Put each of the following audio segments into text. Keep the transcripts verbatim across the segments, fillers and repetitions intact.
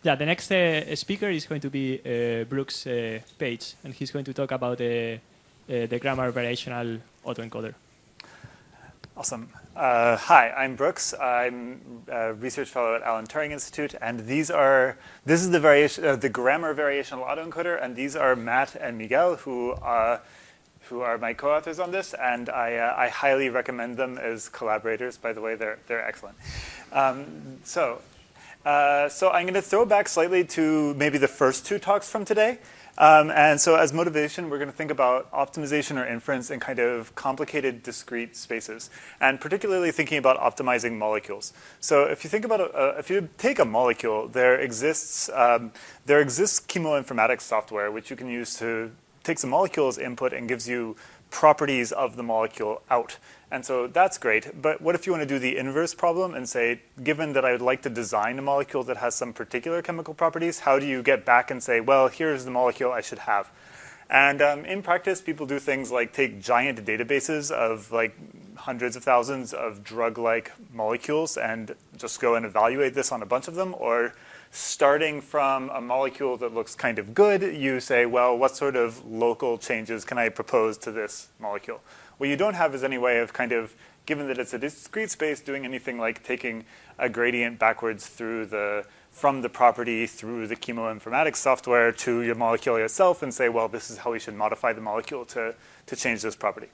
Yeah, the next uh, speaker is going to be uh, Brooks uh, Page, and he's going to talk about uh, uh, the grammar variational autoencoder. Awesome. Uh, hi, I'm Brooks. I'm a research fellow at Alan Turing Institute, and these are this is the variation, uh, the grammar variational autoencoder, and these are Matt and Miguel, who uh, who are my co-authors on this, and I uh, I highly recommend them as collaborators. By the way, they're they're excellent. Um, so. Uh, so I'm going to throw back slightly to maybe the first two talks from today. Um, and so as motivation, we're going to think about optimization or inference in kind of complicated discrete spaces, and particularly thinking about optimizing molecules. So if you think about, a, if you take a molecule, there exists, um, there exists chemoinformatics software, which you can use to take the molecule as input and gives you properties of the molecule out. And so that's great, but what if you want to do the inverse problem and say, given that I would like to design a molecule that has some particular chemical properties, how do you get back and say, well, here's the molecule I should have? And um, in practice, people do things like take giant databases of like hundreds of thousands of drug-like molecules and just go and evaluate this on a bunch of them, or starting from a molecule that looks kind of good, you say, well, what sort of local changes can I propose to this molecule? What you don't have is any way of kind of, given that it's a discrete space, doing anything like taking a gradient backwards through the, from the property through the chemoinformatics software to your molecule itself and say, well, this is how we should modify the molecule to, to change this property.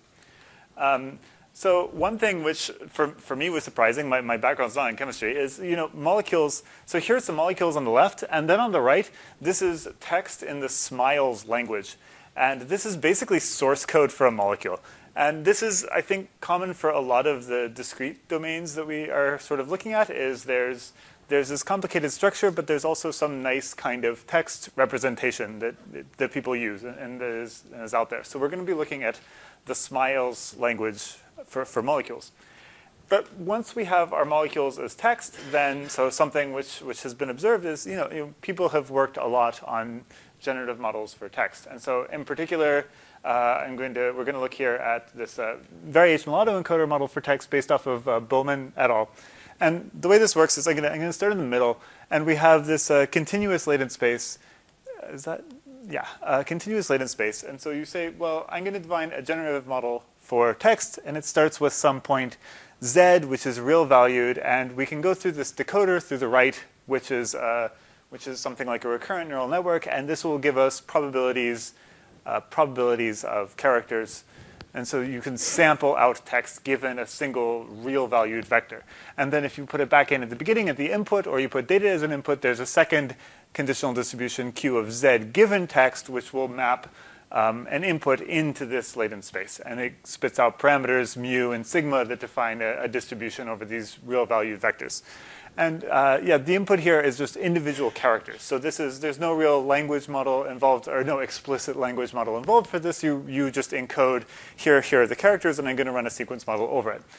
Um, so one thing which for, for me was surprising, my, my background's not in chemistry, is, you know, molecules. So here's the molecules on the left, and then on the right, this is text in the SMILES language. And this is basically source code for a molecule. And this is, I think, common for a lot of the discrete domains that we are sort of looking at, is there's, there's this complicated structure, but there's also some nice kind of text representation that, that people use and that is, is out there. So we're going to be looking at the SMILES language for, for molecules. But once we have our molecules as text, then so something which, which has been observed is, you know, you know, people have worked a lot on generative models for text. And so in particular, Uh, I'm going to, we're going to look here at this uh, variational autoencoder model for text based off of uh, Bowman et al. And the way this works is I'm going to, I'm going to start in the middle, and we have this uh, continuous latent space. Is that, yeah, uh, continuous latent space. And so you say, well, I'm going to define a generative model for text, and it starts with some point z, which is real valued, and we can go through this decoder through the right, which is, uh, which is something like a recurrent neural network, and this will give us probabilities Uh, probabilities of characters. And so you can sample out text given a single real valued vector. And then if you put it back in at the beginning at the input, or you put data as an input, there's a second conditional distribution Q of z given text, which will map um, an input into this latent space. And it spits out parameters mu and sigma that define a, a distribution over these real valued vectors. And uh, yeah, the input here is just individual characters. So this is, there's no real language model involved, or no explicit language model involved for this. You, you just encode here, here are the characters, and I'm going to run a sequence model over it.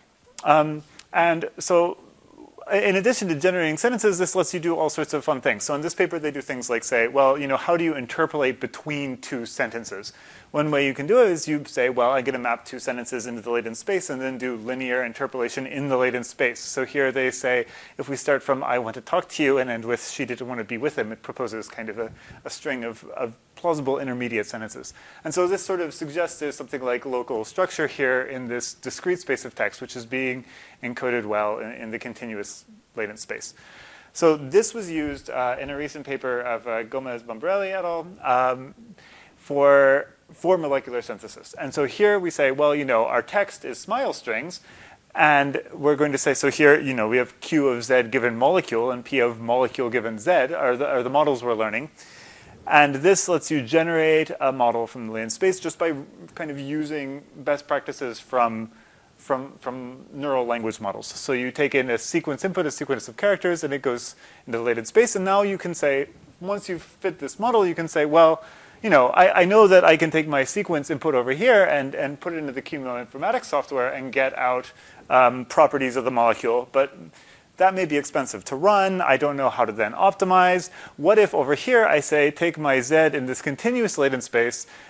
Um, and so in addition to generating sentences, this lets you do all sorts of fun things. So in this paper, they do things like say, well, you know, how do you interpolate between two sentences? One way you can do it is you say, well, I'm going to map two sentences into the latent space and then do linear interpolation in the latent space. So here they say, if we start from I want to talk to you and end with she didn't want to be with him, it proposes kind of a, a string of, of plausible intermediate sentences. And so this sort of suggests there's something like local structure here in this discrete space of text, which is being encoded well in, in the continuous latent space. So this was used uh, in a recent paper of uh, Gomez-Bombarelli et al. Um, for for molecular synthesis. And so here we say, well, you know, our text is SMILE strings, and we're going to say, so here, you know, we have Q of z given molecule and P of molecule given z are the, are the models we're learning. And this lets you generate a model from the latent space just by kind of using best practices from, from, from neural language models. So you take in a sequence input, a sequence of characters, and it goes into the latent space. And now you can say, once you've fit this model, you can say, well, you know, I, I know that I can take my sequence input over here and, and put it into the chemoinformatics software and get out um, properties of the molecule. But that may be expensive to run. I don't know how to then optimize. What if over here I say, take my z in this continuous latent space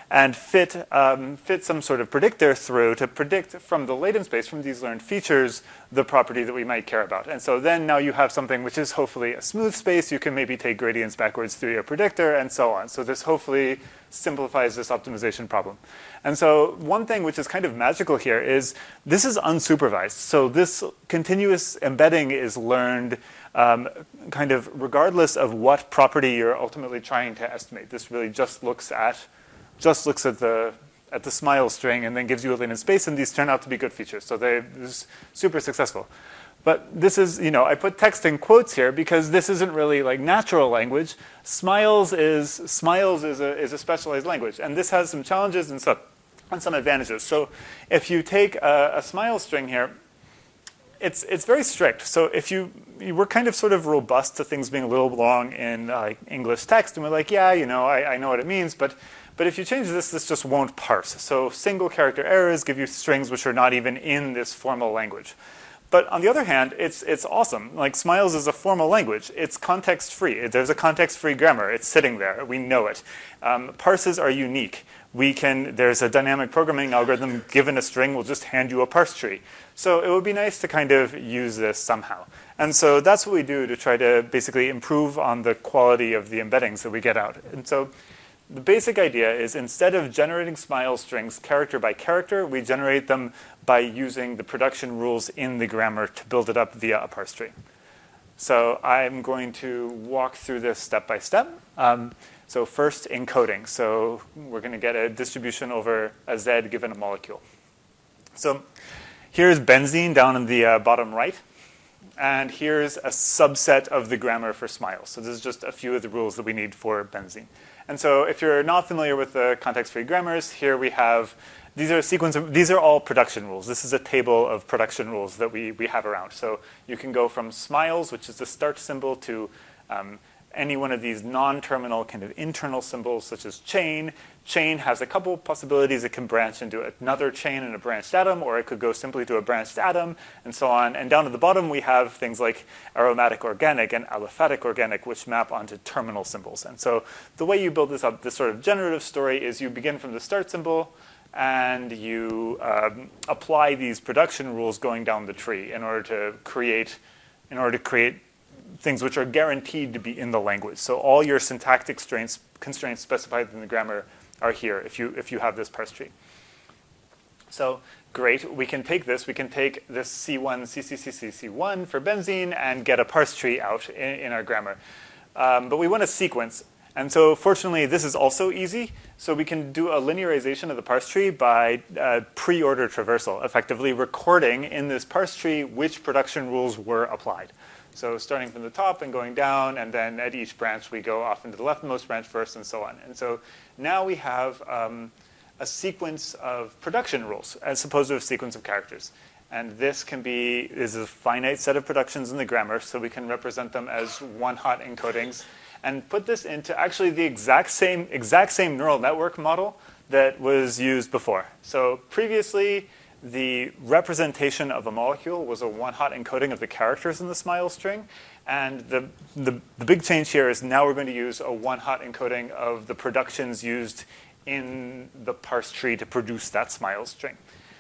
and fit, um, fit some sort of predictor through to predict from the latent space, from these learned features, the property that we might care about. And so then now you have something which is hopefully a smooth space. You can maybe take gradients backwards through your predictor and so on. So this hopefully simplifies this optimization problem. And so one thing which is kind of magical here is this is unsupervised. So this continuous embedding is learned um, kind of regardless of what property you're ultimately trying to estimate. This really just looks at just looks at the at the smile string and then gives you a latent space, and these turn out to be good features. So they this is super successful. But this is, you know, I put text in quotes here because this isn't really like natural language. Smiles is Smiles is a is a specialized language, and this has some challenges and some and some advantages. So if you take a, a smile string here, it's it's very strict. So if you, you we're kind of sort of robust to things being a little long in uh, English text, and we're like, yeah, you know, I, I know what it means, but But if you change this, this just won't parse. So single character errors give you strings which are not even in this formal language. But on the other hand, it's it's awesome. Like Smiles is a formal language. It's context free. There's a context free grammar. It's sitting there. We know it. Um, parses are unique. We can. There's a dynamic programming algorithm. Given a string, will just hand you a parse tree. So it would be nice to kind of use this somehow. And so that's what we do to try to basically improve on the quality of the embeddings that we get out. And so the basic idea is instead of generating smile strings character by character, we generate them by using the production rules in the grammar to build it up via a parse tree. So I'm going to walk through this step by step. Um, so first, encoding. So we're going to get a distribution over a Z given a molecule. So here's benzene down in the uh, bottom right. And here's a subset of the grammar for smiles. So this is just a few of the rules that we need for benzene. And so if you're not familiar with the context-free grammars, here we have, these are a sequence of, these are all production rules. This is a table of production rules that we, we have around. So you can go from smiles, which is the start symbol, to um, any one of these non-terminal kind of internal symbols, such as chain. Chain has a couple possibilities. It can branch into another chain and a branched atom, or it could go simply to a branched atom, and so on. And down at the bottom, we have things like aromatic organic and aliphatic organic, which map onto terminal symbols. And so the way you build this up, this sort of generative story, is you begin from the start symbol, and you um, apply these production rules going down the tree in order to create, in order to create things which are guaranteed to be in the language. So all your syntactic constraints, constraints specified in the grammar are here if you if you have this parse tree. So great, we can take this, we can take this C one, C C C C C one for benzene and get a parse tree out in, in our grammar. Um, but we want a sequence. And so fortunately, this is also easy. So we can do a linearization of the parse tree by uh, pre-order traversal, effectively recording in this parse tree which production rules were applied. So starting from the top and going down, and then at each branch we go off into the leftmost branch first, and so on. And so now we have um, a sequence of production rules as opposed to a sequence of characters. And this can be is a finite set of productions in the grammar, so we can represent them as one-hot encodings, and put this into actually the exact same exact same neural network model that was used before. So previously, the representation of a molecule was a one-hot encoding of the characters in the smile string. And the, the, the big change here is now we're going to use a one-hot encoding of the productions used in the parse tree to produce that smile string.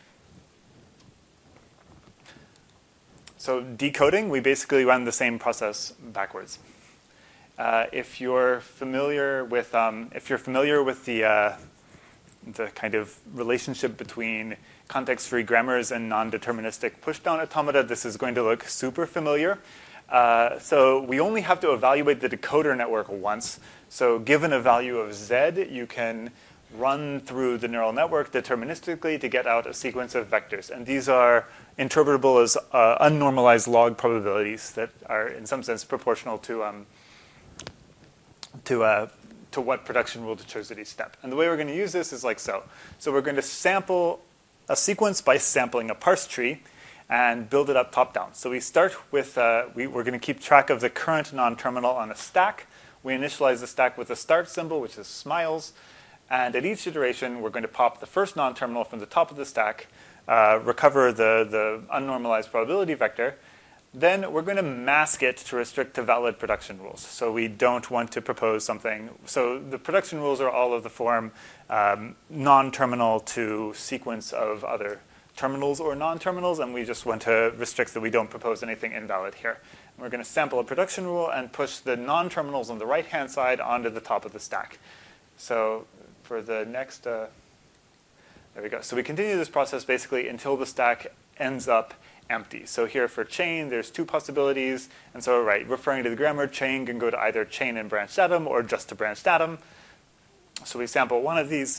So decoding, we basically run the same process backwards. Uh, if you're familiar with, um, if you're familiar with the, uh, the kind of relationship between context-free grammars and non-deterministic pushdown automata, this is going to look super familiar. Uh, so we only have to evaluate the decoder network once. So given a value of Z, you can run through the neural network deterministically to get out a sequence of vectors. And these are interpretable as uh, unnormalized log probabilities that are in some sense proportional to, um, to uh, to what production rule to choose at each step. And the way we're going to use this is like so. So we're going to sample a sequence by sampling a parse tree and build it up top-down. So we start with, uh, we, we're going to keep track of the current non-terminal on a stack. We initialize the stack with a start symbol, which is smiles. And at each iteration, we're going to pop the first non-terminal from the top of the stack, uh, recover the, the unnormalized probability vector, then we're going to mask it to restrict to valid production rules. So we don't want to propose something. So the production rules are all of the form um, non-terminal to sequence of other terminals or non-terminals, and we just want to restrict that we don't propose anything invalid here. And we're going to sample a production rule and push the non-terminals on the right-hand side onto the top of the stack. So for the next, uh, there we go. So we continue this process basically until the stack ends up empty. So here for chain, there's two possibilities. And so, right, referring to the grammar, chain can go to either chain and branched atom or just to branched atom. So we sample one of these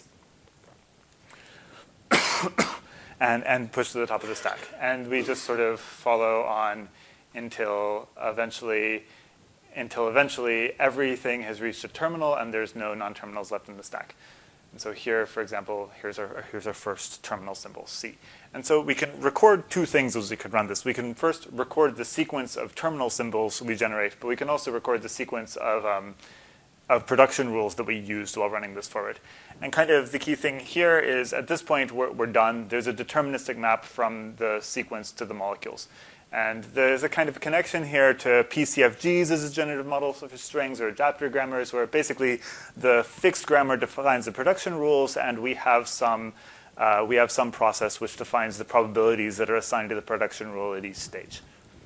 and, and push to the top of the stack. And we just sort of follow on until eventually, until eventually everything has reached a terminal and there's no non-terminals left in the stack. And so here, for example, here's our, here's our first terminal symbol, C. And so we can record two things as we could run this. We can first record the sequence of terminal symbols we generate, but we can also record the sequence of, um, of production rules that we used while running this forward. And kind of the key thing here is at this point, we're, we're done. There's a deterministic map from the sequence to the molecules. And there's a kind of connection here to P C F Gs as a generative model for strings or adapter grammars, where basically the fixed grammar defines the production rules, and we have some uh, we have some process which defines the probabilities that are assigned to the production rule at each stage.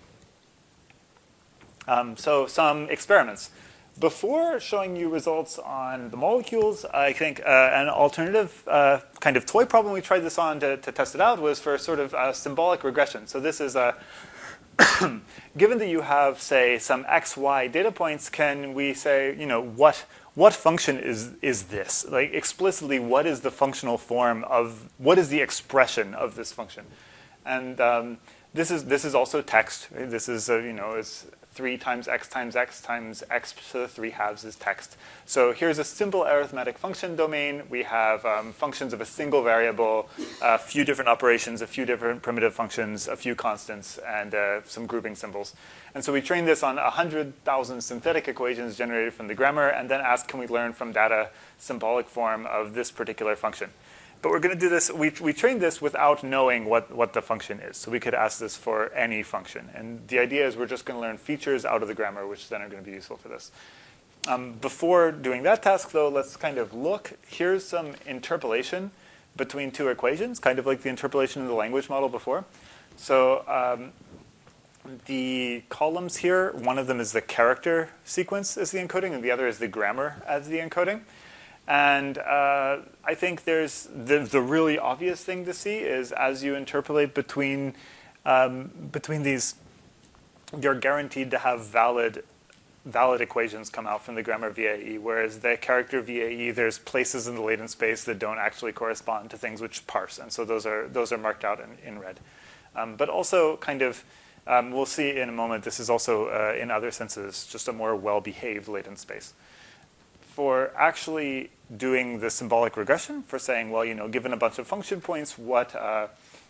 Um, so some experiments. Before showing you results on the molecules, I think uh, an alternative uh, kind of toy problem we tried this on to, to test it out was for sort of uh, symbolic regression. So this is a given that you have, say, some x, y data points, can we say, you know, what what function is is this? Like explicitly, what is the functional form of, what is the expression of this function? And um, this is this is also text. Right? This is, uh, you know, it's three times x times x times x to the three halves is text. So here's a simple arithmetic function domain. We have um, functions of a single variable, a few different operations, a few different primitive functions, a few constants, and uh, some grouping symbols. And so we trained this on one hundred thousand synthetic equations generated from the grammar, and then asked, can we learn from data symbolic form of this particular function? But we're going to do this, we, we trained this without knowing what, what the function is. So we could ask this for any function. And the idea is we're just going to learn features out of the grammar, which then are going to be useful for this. Um, before doing that task, though, let's kind of look. Here's some interpolation between two equations, kind of like the interpolation of the language model before. So um, the columns here, one of them is the character sequence as the encoding, and the other is the grammar as the encoding. And uh, I think there's the, the really obvious thing to see is as you interpolate between um, between these, you're guaranteed to have valid valid equations come out from the grammar V A E, whereas the character V A E, there's places in the latent space that don't actually correspond to things which parse, and so those are those are marked out in, in red. Um, but also kind of, um, we'll see in a moment, this is also uh, in other senses just a more well-behaved latent space. For actually doing the symbolic regression, for saying, well, you know, given a bunch of function points, what uh,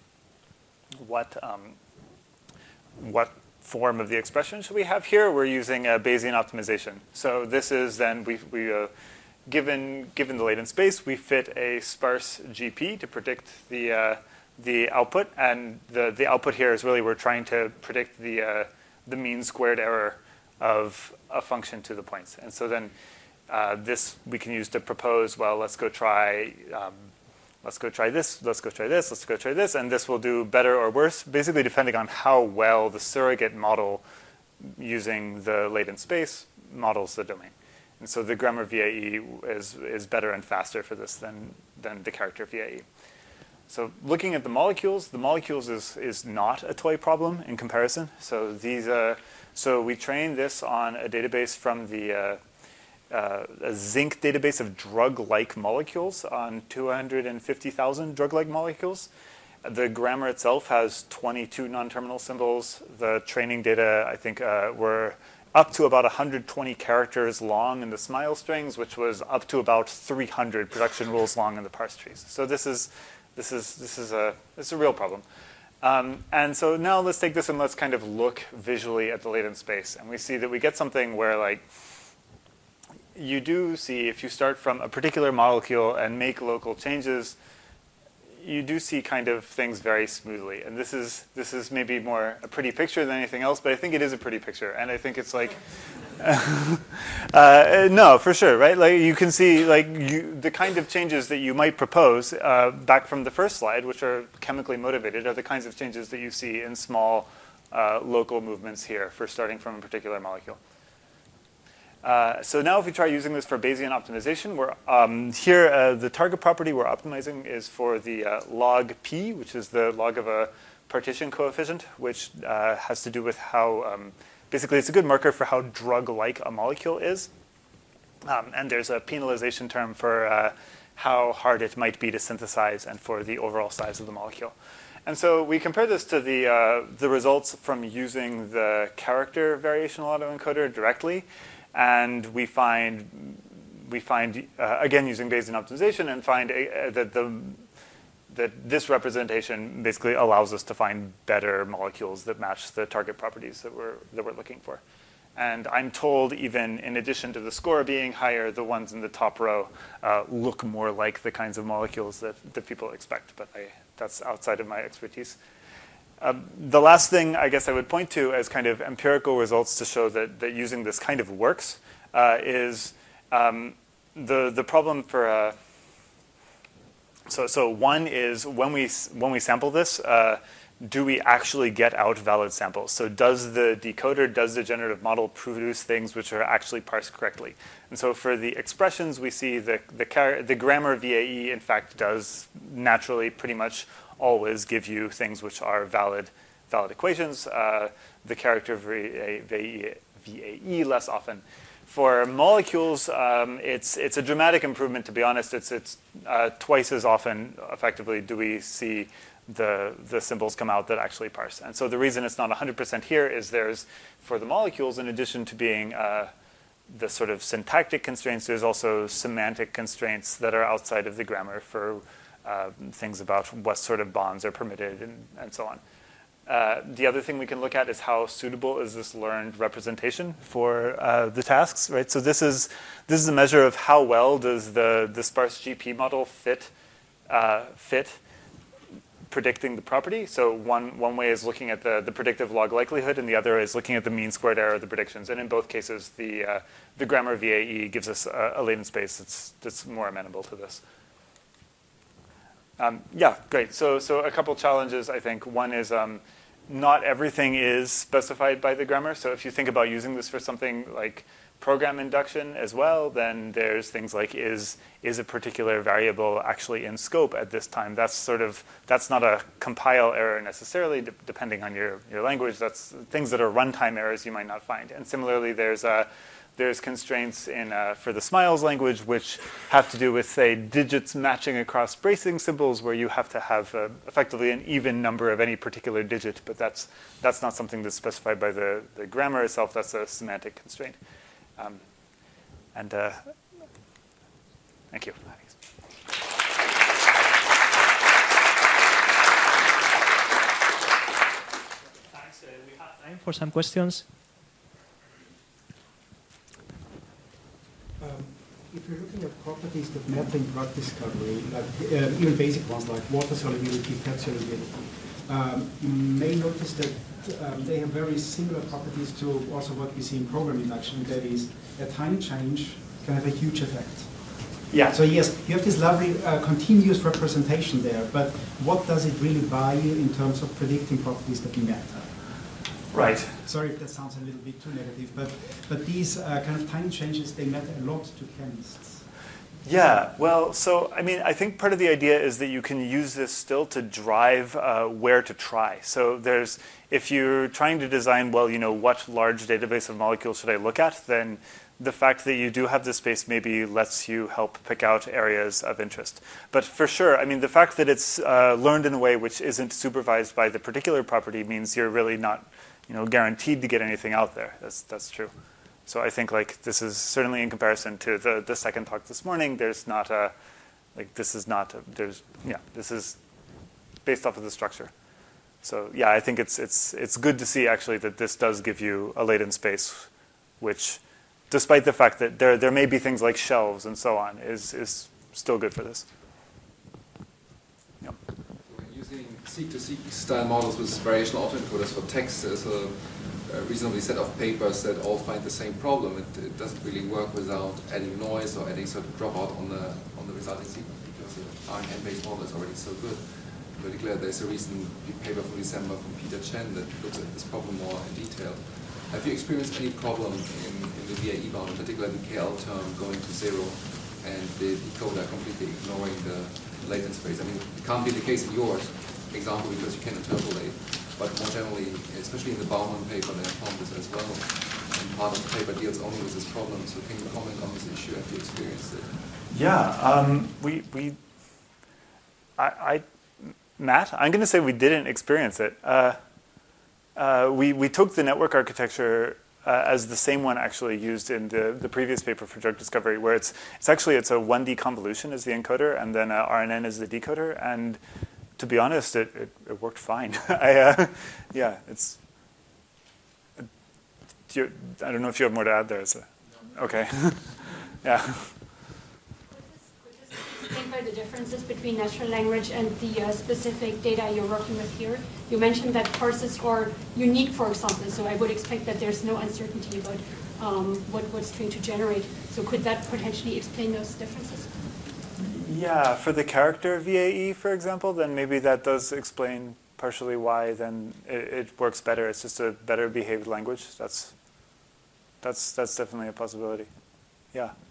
what um, what form of the expression should we have here? We're using a Bayesian optimization. So this is then we we uh, given given the latent space, we fit a sparse G P to predict the uh, the output, and the the output here is really we're trying to predict the uh, the mean squared error of a function to the points, and so then. Uh, this we can use to propose, well, let's go try um, let's go try this, let's go try this, let's go try this, and this will do better or worse, basically depending on how well the surrogate model using the latent space models the domain. And so the grammar V A E is, is better and faster for this than, than the character V A E. So looking at the molecules, the molecules is, is not a toy problem in comparison. So these, uh, so we trained this on a database from the uh, Uh, a zinc database of drug-like molecules on two hundred fifty thousand drug-like molecules. The grammar itself has twenty-two non-terminal symbols. The training data, I think, uh, were up to about one hundred twenty characters long in the SMILE strings, which was up to about three hundred production rules long in the parse trees. So this is this is this is a this is a real problem. Um, and so now let's take this and let's kind of look visually at the latent space, and we see that we get something where like. You do see, if you start from a particular molecule and make local changes, you do see kind of things very smoothly. And this is this is maybe more a pretty picture than anything else, but I think it is a pretty picture. And I think it's like, uh, no, for sure, right? Like you can see like you, the kind of changes that you might propose uh, back from the first slide, which are chemically motivated, are the kinds of changes that you see in small uh, local movements here for starting from a particular molecule. Uh, so now if we try using this for Bayesian optimization, we're, um, here uh, the target property we're optimizing is for the uh, log P, which is the log of a partition coefficient, which uh, has to do with how, um, basically it's a good marker for how drug-like a molecule is. Um, and there's a penalization term for uh, how hard it might be to synthesize and for the overall size of the molecule. And so we compare this to the, uh, the results from using the character variational autoencoder directly. And we find, we find uh, again, using Bayesian optimization, and find uh, that, the, that this representation basically allows us to find better molecules that match the target properties that we're, that we're looking for. And I'm told even in addition to the score being higher, the ones in the top row uh, look more like the kinds of molecules that, that people expect. But I, that's outside of my expertise. Um, the last thing I guess I would point to as kind of empirical results to show that, that using this kind of works uh, is um, the, the problem for, uh, so, so one is when we, when we sample this, uh, do we actually get out valid samples? So does the decoder, does the generative model produce things which are actually parsed correctly? And so for the expressions, we see the, the, the grammar V A E, in fact, does naturally pretty much always give you things which are valid, valid equations. Uh, the character V A E less often. For molecules, um, it's it's a dramatic improvement. To be honest, it's it's uh, twice as often effectively do we see the the symbols come out that actually parse. And so the reason it's not one hundred percent here is there's for the molecules, in addition to being uh, the sort of syntactic constraints, there's also semantic constraints that are outside of the grammar for Uh, things about what sort of bonds are permitted and, and so on. Uh, the other thing we can look at is how suitable is this learned representation for uh, the tasks, right? So this is this is a measure of how well does the, the sparse G P model fit uh, fit predicting the property. So one one way is looking at the, the predictive log likelihood, and the other is looking at the mean squared error of the predictions. And in both cases, the uh, the grammar V A E gives us a, a latent space that's that's more amenable to this. Um, yeah, great. So, so a couple challenges, I think. One is um, not everything is specified by the grammar. So if you think about using this for something like program induction as well, then there's things like is is a particular variable actually in scope at this time? That's sort of that's not a compile error necessarily, de depending on your your language. That's things that are runtime errors you might not find. And similarly, there's a There's constraints in, uh, for the SMILES language, which have to do with, say, digits matching across bracing symbols, where you have to have uh, effectively an even number of any particular digit. But that's, that's not something that's specified by the, the grammar itself. That's a semantic constraint. Um, and uh, thank you. Thanks. Uh, we have time for some questions. Um, if you're looking at properties that matter in drug discovery, like uh, even basic ones like water solubility, fat solubility, um, you may notice that um, they have very similar properties to also what we see in program induction. That is, a tiny change can have a huge effect. Yeah. So yes, you have this lovely uh, continuous representation there, but what does it really buy you in terms of predicting properties that matter? Right. Sorry if that sounds a little bit too negative, but but these uh, kind of tiny changes, they matter a lot to chemists. Yeah, well, so I mean, I think part of the idea is that you can use this still to drive uh, where to try. So there's, if you're trying to design, well, you know, what large database of molecules should I look at, then the fact that you do have this space maybe lets you help pick out areas of interest. But for sure, I mean, the fact that it's uh, learned in a way which isn't supervised by the particular property means you're really not, you know, guaranteed to get anything out there. That's that's true. So I think like this is certainly in comparison to the the second talk this morning. There's not a like this is not a, there's yeah this is based off of the structure. So yeah, I think it's it's it's good to see actually that this does give you a latent space, which, despite the fact that there there may be things like shelves and so on, is is still good for this. Yep. seek-to-seek style models with variational autoencoders for text. There's a, a reasonably set of papers that all find the same problem. It, it doesn't really work without adding noise or adding sort of dropout on the on the resulting sequence because the R N N-based model is already so good. In particular, there's a recent paper from December from Peter Chen that looks at this problem more in detail. Have you experienced any problem in, in the V A E bound, in particular the K L term going to zero and the decoder completely ignoring the latent space? I mean, it can't be the case in yours example because you can interpolate, but more generally, especially in the Baumann paper, they have found this as well. And part of the paper deals only with this problem. So can you comment on this issue? Have you experienced it? Yeah, um, we, we I, I, Matt, I'm going to say we didn't experience it. Uh, uh, we, we took the network architecture uh, as the same one actually used in the, the previous paper for drug discovery, where it's, it's actually it's a one D convolution as the encoder, and then uh, R N N is the decoder, and to be honest, it, it, it worked fine. I, uh, yeah, it's. Uh, do you, I don't know if you have more to add there. So, okay. Yeah. Explain by the differences between natural language and the uh, specific data you're working with here. You mentioned that parsers are unique, for example, so I would expect that there's no uncertainty about um, what, what string to generate. So could that potentially explain those differences? Yeah, for the character V A E, for example, then maybe that does explain partially why then it, it works better. It's just a better behaved language. That's, that's, that's definitely a possibility. Yeah.